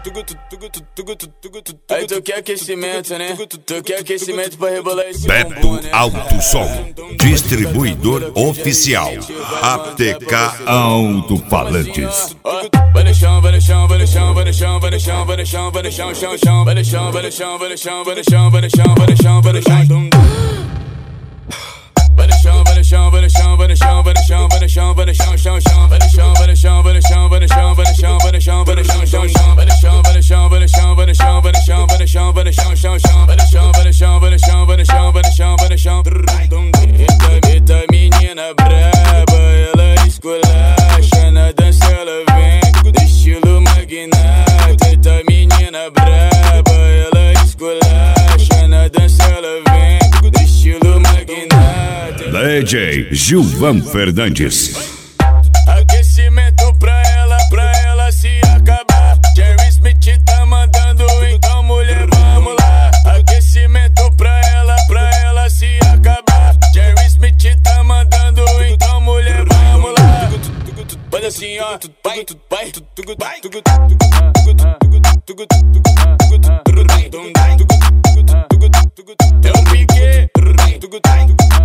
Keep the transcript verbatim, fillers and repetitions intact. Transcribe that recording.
Aí tu quer aquecimento, né? Tu quer aquecimento pra rebolar esse Beto bumbum, né? Alto Som, distribuidor oficial. A T K Alto-Falantes. Vai no chão, vai no chão, vai no chão, vai no chão, vai no chão, vai no chão, vai no chão, chão, chão, vai no chão, vai no chão, vai no chão, vai no chão, vai no chão, vai no chão, vai no chão. Vai no chão, vai no chão, vai no chão, vai no chão, vai no chão, vai no chão, vai no chão, chão, chão. Vai no chão, vai no chão, vai no chão, vai no chão, vai no chão, vai no chão, vai no chão, chão, chão. Vai no chão, vai no chão, vai no chão, vai no chão, vai no chão, vai no chão, vai no chão, chão, chão. Vai no chão, vai no chão, vai no chão, vai no chão, vai no chão, vai no chão. Eita, eita menina braba, ela esculacha na dança, ela vem do estilo magnata. Eita menina braba, ela esculacha na dança, ela vem do estilo magnata. D J Gilvan Fernandes. Aquecimento pra ela, pra ela se acabar. Jerry Smith tá mandando, então mulher, vamos lá. Aquecimento pra ela, pra ela se acabar. Jerry Smith tá mandando, então mulher, vamos lá. Faz assim, ó, vai, vai, vai. É um pique.